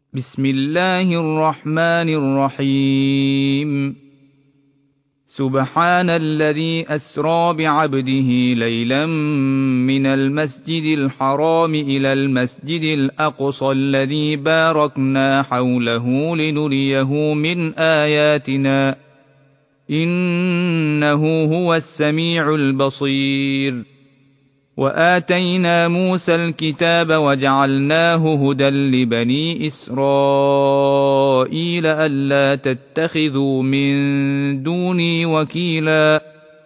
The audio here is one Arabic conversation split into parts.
بسم الله الرحمن الرحيم. سبحان الذي أسرى بعبده ليلا من المسجد الحرام إلى المسجد الأقصى الذي باركنا حوله لنريه من آياتنا إنه هو السميع البصير. وآتينا موسى الكتاب وجعلناه هدى لبني إسرائيل ألا تتخذوا من دوني وكيلا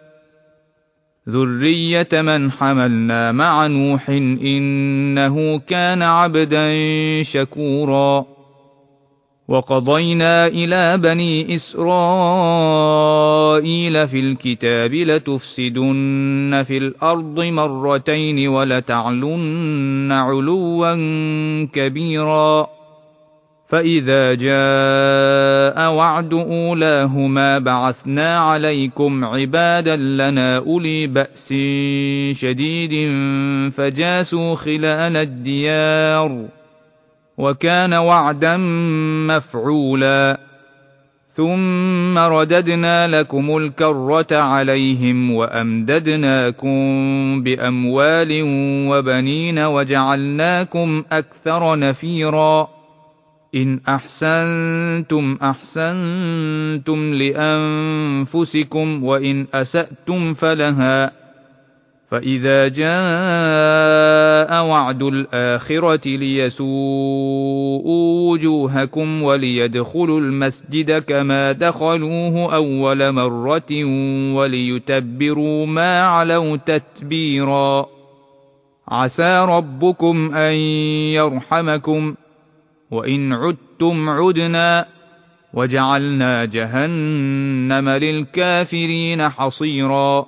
ذرية من حملنا مع نوح إنه كان عبدا شكورا. وقضينا إلى بني إسرائيل في الكتاب لتفسدن في الأرض مرتين ولتعلن علوا كبيرا. فإذا جاء وعد أولاهما بعثنا عليكم عبادا لنا أولي بأس شديد فجاسوا خلال الديار وكان وعدا مفعولا. ثم رددنا لكم الكرة عليهم وأمددناكم بأموال وبنين وجعلناكم أكثر نفيرا. إن أحسنتم أحسنتم لأنفسكم وإن أسأتم فلها. فإذا جاء وعد الآخرة ليسوءوا وجوهكم وليدخلوا المسجد كما دخلوه أول مرة وليتبروا ما علوا تتبيرا. عسى ربكم أن يرحمكم وإن عدتم عدنا وجعلنا جهنم للكافرين حصيرا.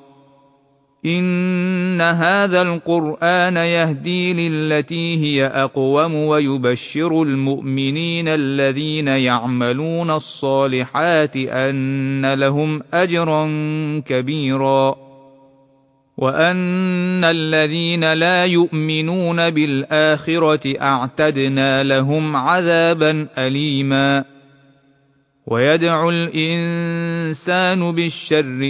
إن هذا القرآن يهدي للتي هي أقوم ويبشر المؤمنين الذين يعملون الصالحات أن لهم أجرا كبيرا وأن الذين لا يؤمنون بالآخرة أعتدنا لهم عذابا أليما. ويدعو الإنسان بالشر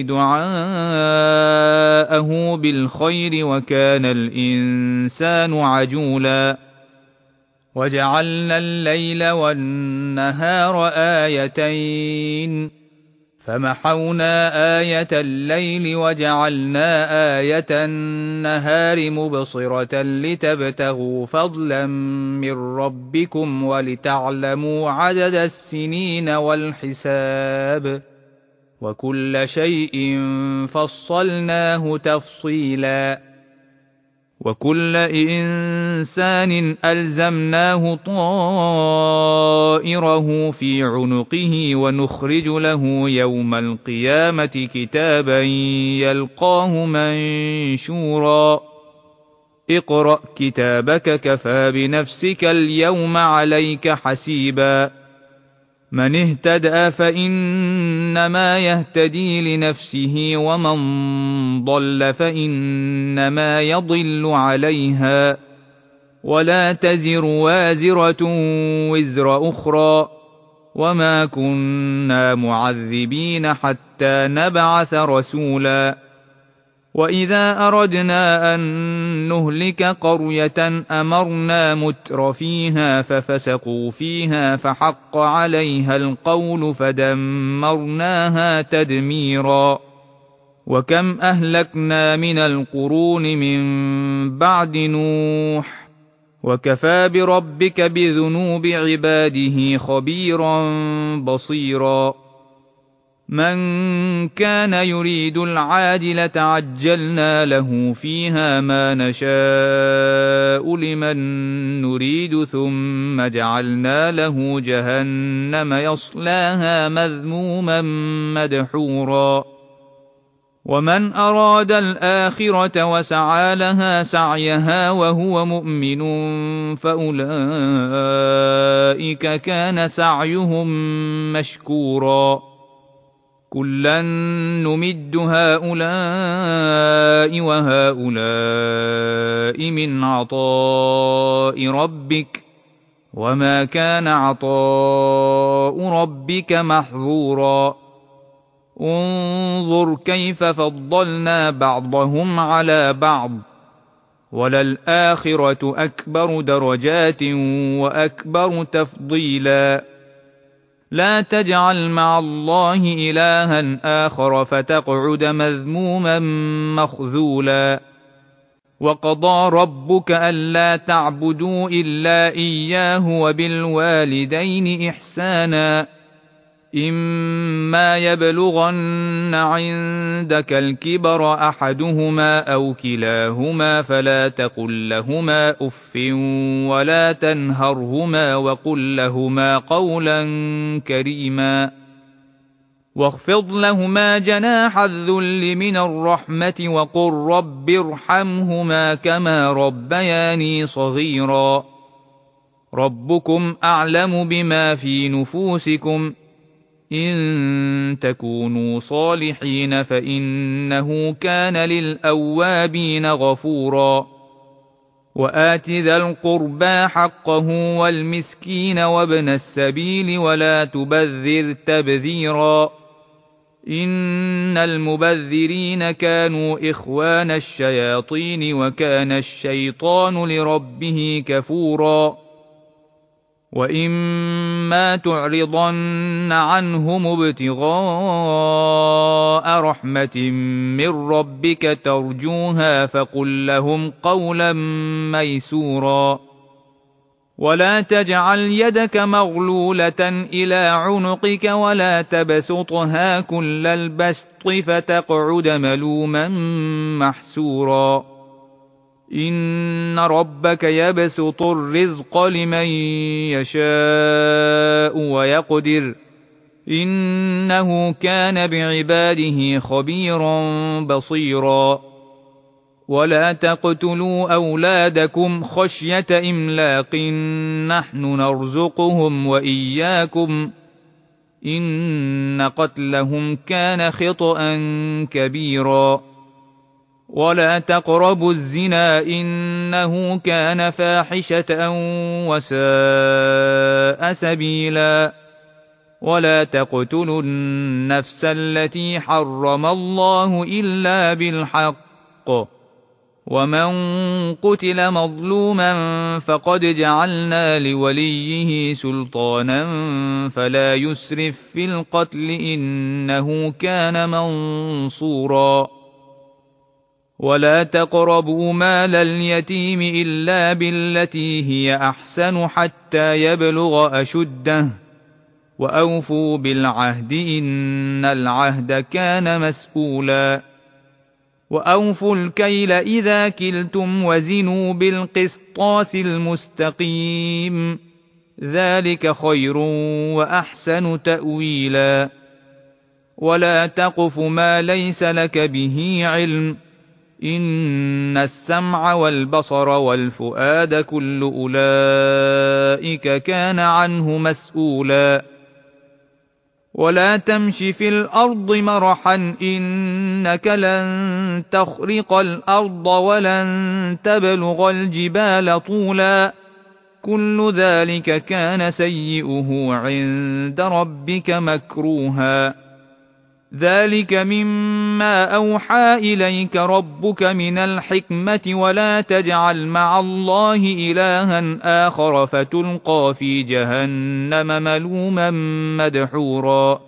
دعاءه بالخير وكان الإنسان عجولا. وجعلنا الليل والنهار آيتين فمحونا آية الليل وجعلنا آية النهار مبصرة لتبتغوا فضلا من ربكم ولتعلموا عدد السنين والحساب وكل شيء فصلناه تفصيلا. وكل إنسان ألزمناه طائره في عنقه ونخرج له يوم القيامة كتابا يلقاه منشورا. اقرأ كتابك كفى بنفسك اليوم عليك حسيبا. من اهتدى فإنما يهتدي لنفسه ومن ضل فإنما يضل عليها ولا تزر وازرة وزر أخرى وما كنا معذبين حتى نبعث رسولا. وإذا أردنا أن نهلك قرية أمرنا متر فيها ففسقوا فيها فحق عليها القول فدمرناها تدميرا. وكم أهلكنا من القرون من بعد نوح وكفى بربك بذنوب عباده خبيرا بصيرا. من كان يريد العاجلة عجلنا له فيها ما نشاء لمن نريد ثم جعلنا له جهنم يصلاها مذموما مدحورا. ومن أراد الآخرة وسعى لها سعيها وهو مؤمن فأولئك كان سعيهم مشكورا. كلا نمد هؤلاء وهؤلاء من عطاء ربك وما كان عطاء ربك محظورا انظر كيف فضلنا بعضهم على بعض وللآخرة أكبر درجات وأكبر تفضيلا لا تجعل مع الله إلها آخر فتقعد مذموما مخذولا وقضى ربك ألا تعبدوا إلا إياه وبالوالدين إحسانا إما يبلغن عندك الكبر أحدهما أو كلاهما فلا تقل لهما أف ولا تنهرهما وقل لهما قولا كريما واخفض لهما جناح الذل من الرحمة وقل رب ارحمهما كما ربياني صغيرا ربكم أعلم بما في نفوسكم إن تكونوا صالحين فإنه كان للأوابين غفورا وآت ذا القربى حقه والمسكين وابن السبيل ولا تبذر تبذيرا إن المبذرين كانوا إخوان الشياطين وكان الشيطان لربه كفورا وإما تعرضن عنهم ابتغاء رحمة من ربك ترجوها فقل لهم قولا ميسورا ولا تجعل يدك مغلولة إلى عنقك ولا تبسطها كل البسط فتقعد ملوما محسورا إن ربك يبسط الرزق لمن يشاء ويقدر إنه كان بعباده خبيرا بصيرا ولا تقتلوا أولادكم خشية إملاق نحن نرزقهم وإياكم إن قتلهم كان خطأ كبيرا ولا تقربوا الزنا إنه كان فاحشة وساء سبيلا ولا تقتلوا النفس التي حرم الله إلا بالحق ومن قتل مظلوما فقد جعلنا لوليه سلطانا فلا يسرف في القتل إنه كان منصورا ولا تقربوا مال اليتيم إلا بالتي هي أحسن حتى يبلغ أشده وأوفوا بالعهد إن العهد كان مسؤولا وأوفوا الكيل إذا كلتم وزنوا بالقسطاس المستقيم ذلك خير وأحسن تأويلا ولا تقف ما ليس لك به علم إن السمع والبصر والفؤاد كل أولئك كان عنه مسؤولا ولا تمش في الأرض مرحا إنك لن تخرق الأرض ولن تبلغ الجبال طولا كل ذلك كان سيئه عند ربك مكروها ذلك مما أوحى إليك ربك من الحكمة ولا تجعل مع الله إلها آخر فتلقى في جهنم ملوما مدحورا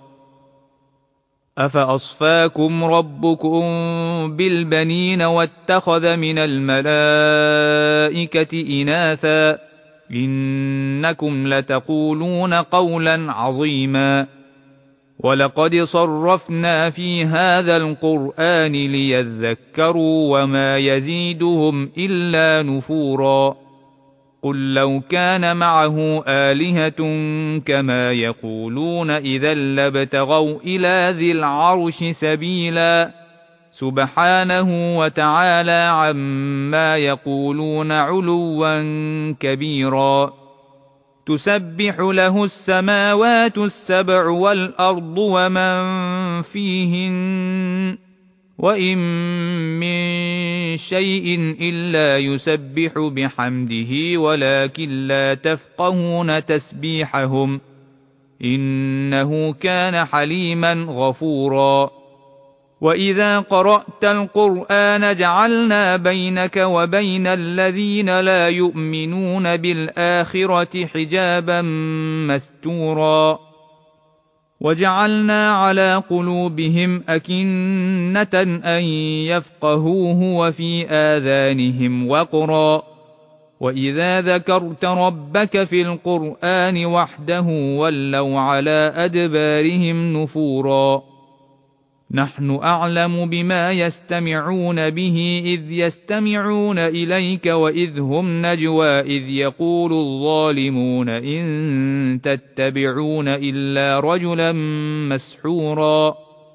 أفأصفاكم ربكم بالبنين واتخذ من الملائكة إناثا إنكم لتقولون قولا عظيما ولقد صرفنا في هذا القرآن ليذكروا وما يزيدهم إلا نفورا قل لو كان معه آلهة كما يقولون إذا لابتغوا إلى ذي العرش سبيلا سبحانه وتعالى عما يقولون علوا كبيرا تسبح له السماوات السبع والأرض ومن فيهن وإن من شيء إلا يسبح بحمده ولكن لا تفقهون تسبيحهم إنه كان حليما غفورا. وإذا قرأت القرآن جعلنا بينك وبين الذين لا يؤمنون بالآخرة حجابا مستورا وجعلنا على قلوبهم أكنة أن يفقهوه وفي آذانهم وقرا وإذا ذكرت ربك في القرآن وحده ولوا على أدبارهم نفورا. نحن أعلم بما يستمعون به إذ يستمعون إليك وإذ هم نجوى إذ يقول الظالمون إن تتبعون إلا رجلا مسحورا.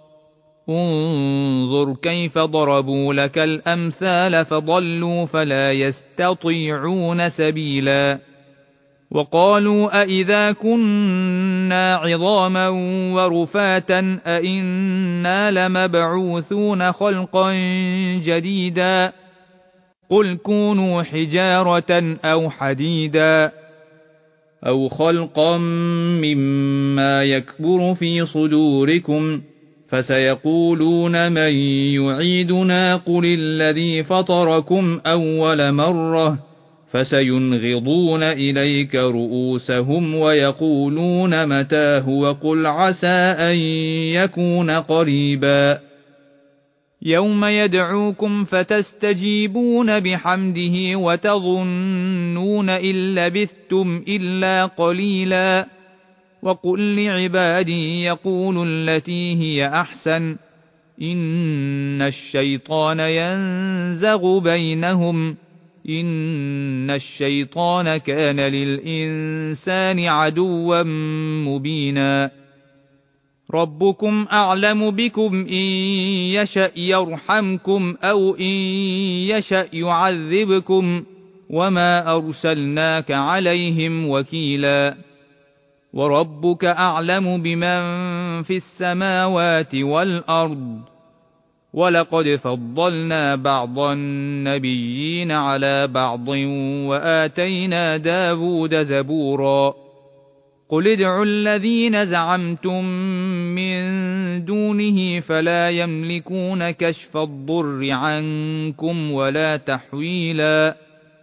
انظر كيف ضربوا لك الأمثال فضلوا فلا يستطيعون سبيلا. وقالوا أإذا كنا عظاما ورفاتا أإنا لمبعوثون خلقا جديدا قل كونوا حجارة أو حديدا أو خلقا مما يكبر في صدوركم فسيقولون من يعيدنا قل الذي فطركم أول مرة فسينغضون إليك رؤوسهم ويقولون متى هو قل عسى أن يكون قريبا. يوم يدعوكم فتستجيبون بحمده وتظنون إن لبثتم إلا قليلا. وقل لعبادي يقولوا التي هي أحسن إن الشيطان ينزغ بينهم إن الشيطان كان للإنسان عدوا مبينا. ربكم أعلم بكم إن يشأ يرحمكم أو إن يشأ يعذبكم وما أرسلناك عليهم وكيلا. وربك أعلم بمن في السماوات والأرض ولقد فضلنا بعض النبيين على بعض وآتينا داود زبورا. قل ادعوا الذين زعمتم من دونه فلا يملكون كشف الضر عنكم ولا تحويلا.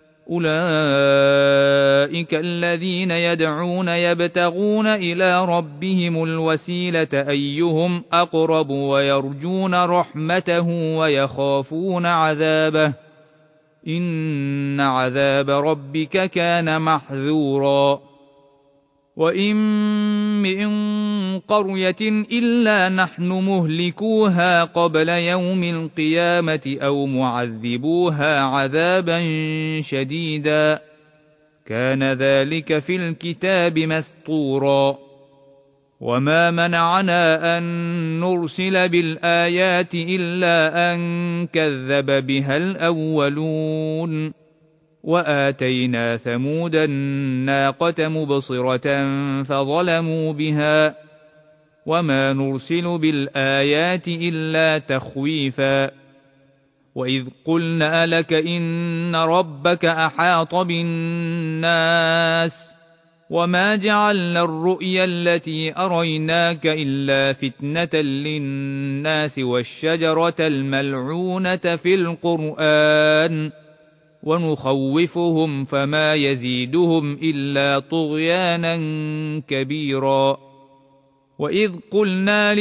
أولئك الذين يدعون يبتغون إلى ربهم الوسيلة أيهم أقرب ويرجون رحمته ويخافون عذابه إن عذاب ربك كان محذورا. وإن من قرية إلا نحن مهلكوها قبل يوم القيامة أو معذبوها عذابا شديدا كان ذلك في الكتاب مسطورا. وما منعنا أن نرسل بالآيات إلا أن كذب بها الأولون. وآتينا ثمود الناقة مبصرة فظلموا بها وما نرسل بالآيات إلا تخويفا. وإذ قلنا لك إن ربك أحاط بالناس وما جعلنا الرؤيا التي أريناك إلا فتنة للناس والشجرة الملعونة في القرآن ونخوفهم فما يزيدهم إلا طغيانا كبيرا. وإذ قلنا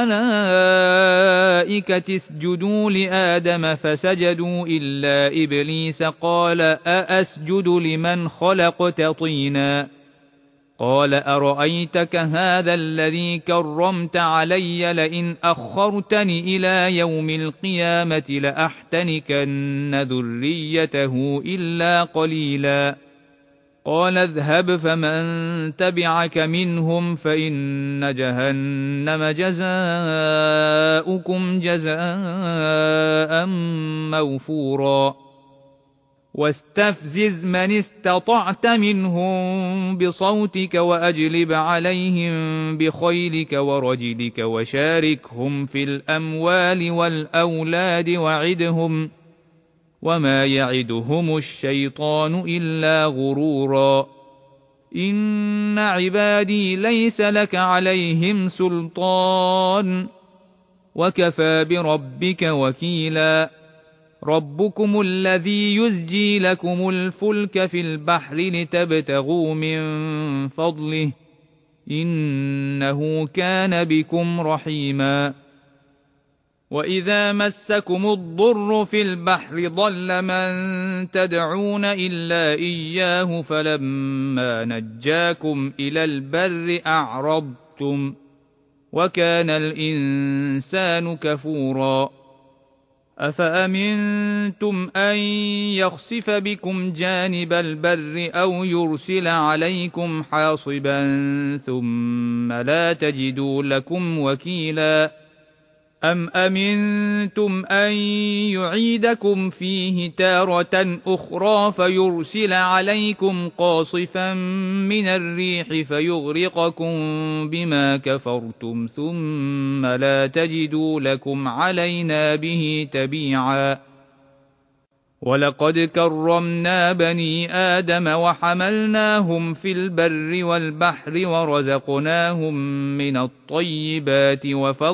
للملائكة اسجدوا لآدم فسجدوا إلا إبليس قال أأسجد لمن خلقت طينا قال أرأيتك هذا الذي كرمت علي لئن أخرتني إلى يوم القيامة لأحتنكن ذريته إلا قليلا. قال اذهب فمن تبعك منهم فإن جهنم جزاؤكم جزاء موفورا. واستفزز من استطعت منهم بصوتك وأجلب عليهم بخيلك ورجلك وشاركهم في الأموال والأولاد وعدهم وما يعدهم الشيطان إلا غرورا إن عبادي ليس لك عليهم سلطان وكفى بربك وكيلا ربكم الذي يزجي لكم الفلك في البحر لتبتغوا من فضله إنه كان بكم رحيما وإذا مسكم الضر في البحر ضل من تدعون إلا إياه فلما نجاكم إلى البر أعرضتم وكان الإنسان كفورا أفأمنتم أن يخسف بكم جانب البر أو يرسل عليكم حاصبا ثم لا تجدوا لكم وكيلا أم أمنتم أن يعيدكم فيه تارة أخرى فيرسل عليكم قاصفا من الريح فيغرقكم بما كفرتم ثم لا تجدوا لكم علينا به تبيعا ولقد كرمنا بني آدم وحملناهم في البر والبحر ورزقناهم من الطيبات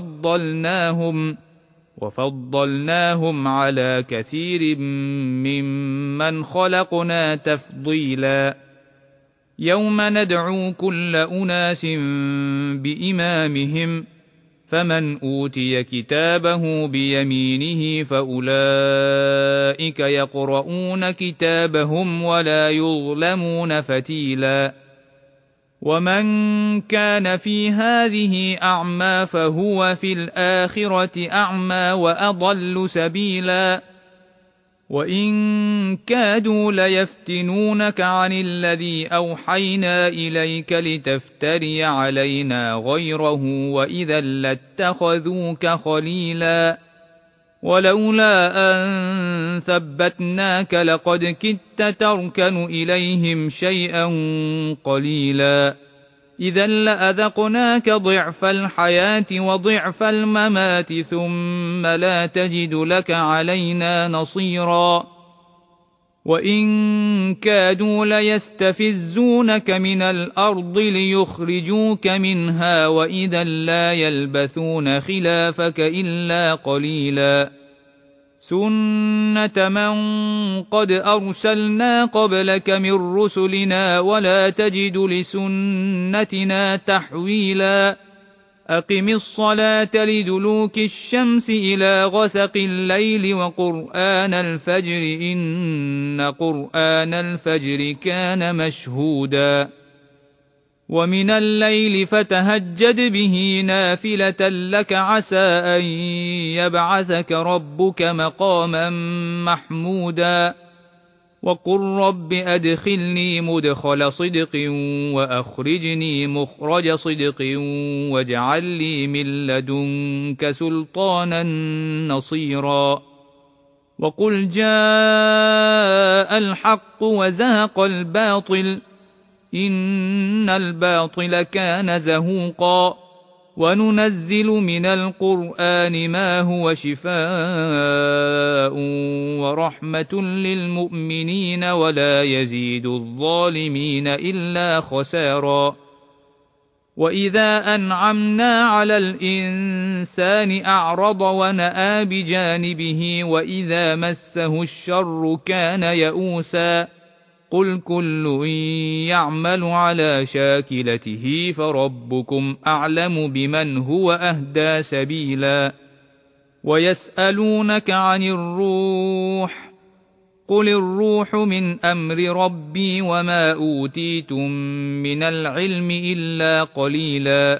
وفضلناهم على كثير ممن خلقنا تفضيلا يوم ندعو كل أناس بإمامهم فمن أوتي كتابه بيمينه فأولئك يقرؤون كتابهم ولا يظلمون فتيلا ومن كان في هذه أعمى فهو في الآخرة أعمى وأضل سبيلا وإن كادوا ليفتنونك عن الذي أوحينا إليك لتفتري علينا غيره وإذا لاتخذوك خليلا ولولا أن ثبتناك لقد كدت تركن إليهم شيئا قليلا إذا لأذقناك ضعف الحياة وضعف الممات ثم لا تجد لك علينا نصيرا وإن كادوا ليستفزونك من الأرض ليخرجوك منها وإذا لا يلبثون خلافك إلا قليلا سنة من قد أرسلنا قبلك من رسلنا ولا تجد لسنتنا تحويلا أقم الصلاة لدلوك الشمس إلى غسق الليل وقرآن الفجر إن قرآن الفجر كان مشهودا ومن الليل فتهجد به نافلة لك عسى أن يبعثك ربك مقاما محمودا وقل رب أدخلني مدخل صدق وأخرجني مخرج صدق واجعل لي من لدنك سلطانا نصيرا وقل جاء الحق وزهق الباطل إن الباطل كان زهوقا وننزل من القرآن ما هو شفاء ورحمة للمؤمنين ولا يزيد الظالمين إلا خسارا وإذا أنعمنا على الإنسان أعرض ونأى بجانبه وإذا مسه الشر كان يئوسا قل كل يعمل على شاكلته فربكم أعلم بمن هو أهدى سبيلا ويسألونك عن الروح قل الروح من أمر ربي وما أوتيتم من العلم إلا قليلا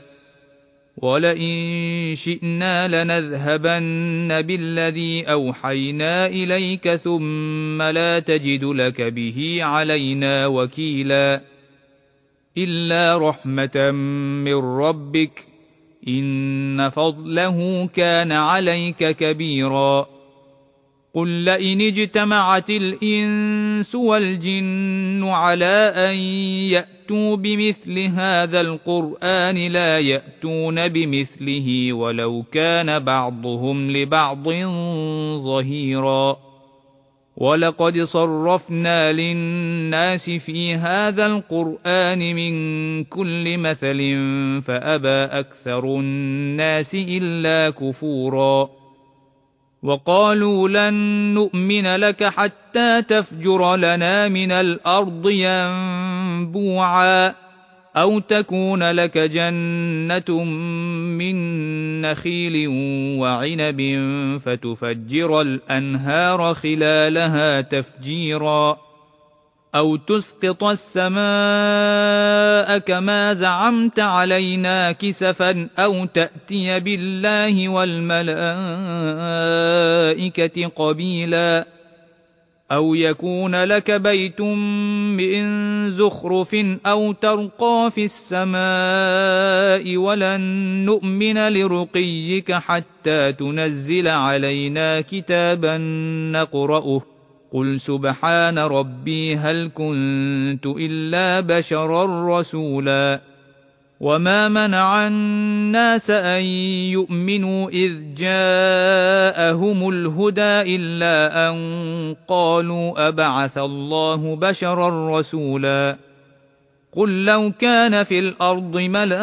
ولئن شئنا لنذهبن بالذي أوحينا إليك ثم لا تجد لك به علينا وكيلا إلا رحمة من ربك إن فضله كان عليك كبيرا قل لئن اجتمعت الإنس والجن على أن يأتوا بمثل هذا القرآن لا يأتون بمثله ولو كان بعضهم لبعض ظهيرا ولقد صرفنا للناس في هذا القرآن من كل مثل فأبى أكثر الناس إلا كفورا وقالوا لن نؤمن لك حتى تفجر لنا من الأرض ينبوعا أو تكون لك جنة من نخيل وعنب فتفجر الأنهار خلالها تفجيرا أو تسقط السماء كما زعمت علينا كسفا أو تأتي بالله والملائكة قبيلا أو يكون لك بيت من زخرف أو ترقى في السماء ولن نؤمن لرقيك حتى تنزل علينا كتابا نقرأه قل سبحان ربي هل كنت إلا بشرا رسولا وما منع الناس أن يؤمنوا إذ جاءهم الهدى إلا أن قالوا أبعث الله بشرا رسولا قل لو كان في الأرض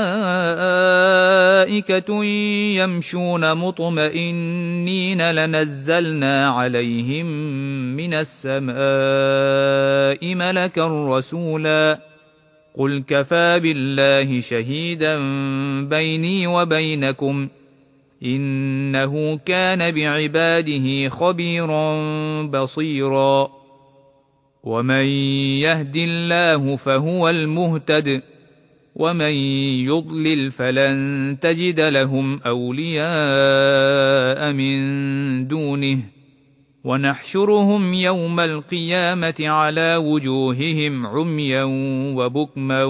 ملائكة يمشون مطمئنين لنزلنا عليهم من السماء ملكا رسولا قل كفى بالله شهيدا بيني وبينكم إنه كان بعباده خبيرا بصيرا ومن يهد الله فهو المهتد ومن يضلل فلن تجد لهم أولياء من دونه ونحشرهم يوم القيامة على وجوههم عميا وبكما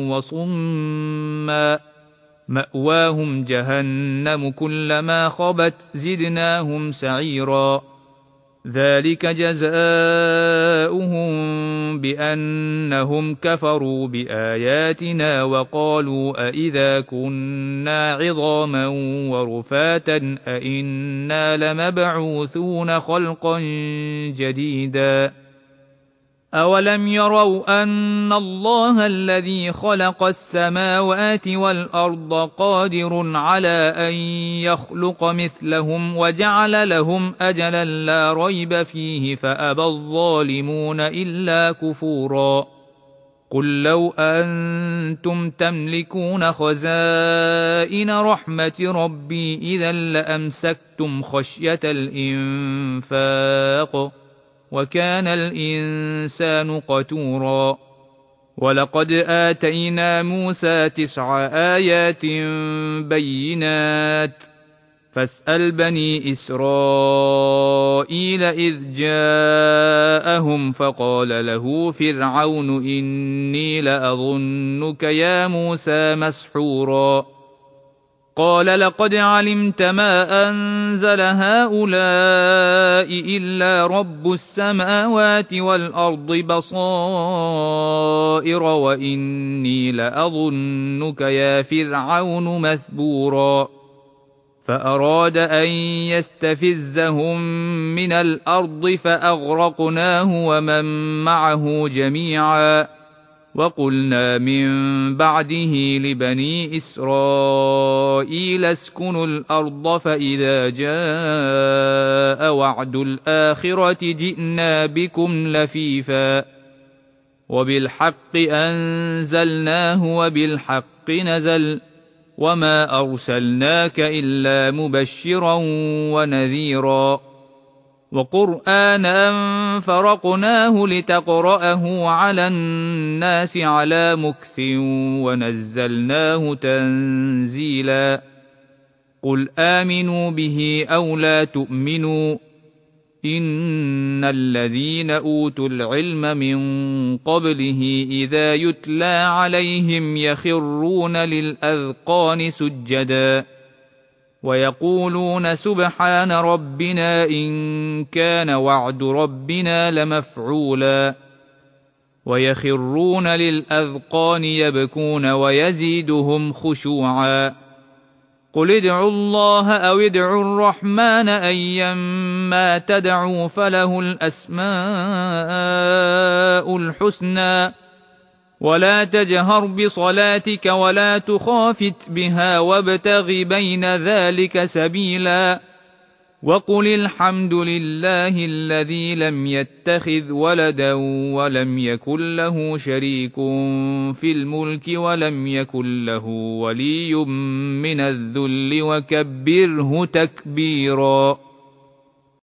وصما مأواهم جهنم كلما خبت زدناهم سعيرا ذلك جزاؤهم بأنهم كفروا بآياتنا وقالوا أئذا كنا عظاما ورفاتا أئنا لمبعوثون خلقا جديدا أولم يروا أن الله الذي خلق السماوات والأرض قادر على أن يخلق مثلهم وجعل لهم أجلا لا ريب فيه فأبى الظالمون إلا كفورا قل لو أنتم تملكون خزائن رحمة ربي إذا لأمسكتم خشية الإنفاق وكان الإنسان قتورا ولقد آتينا موسى 9 آيات بينات فاسأل بني إسرائيل إذ جاءهم فقال له فرعون إني لأظنك يا موسى مسحورا قال لقد علمت ما أنزل هؤلاء إلا رب السماوات والأرض بصائر وإني لأظنك يا فرعون مثبورا فأراد أن يستفزهم من الأرض فأغرقناه ومن معه جميعا وقلنا من بعده لبني إسرائيل اسكنوا الأرض فإذا جاء وعد الآخرة جئنا بكم لفيفا وبالحق أنزلناه وبالحق نزل وما أرسلناك إلا مبشرا ونذيرا وقرآنا فرقناه لتقرأه على الناس على مكث ونزلناه تنزيلا قل آمنوا به أو لا تؤمنوا إن الذين أوتوا العلم من قبله إذا يتلى عليهم يخرون للأذقان سجدا ويقولون سبحان ربنا إن كان وعد ربنا لمفعولا ويخرون للأذقان يبكون ويزيدهم خشوعا قل ادعوا الله أو ادعوا الرحمن أيما تدعوا فله الأسماء الحسنى ولا تجهر بصلاتك ولا تخافت بها وابتغ بين ذلك سبيلا وقل الحمد لله الذي لم يتخذ ولدا ولم يكن له شريك في الملك ولم يكن له ولي من الذل وكبره تكبيرا.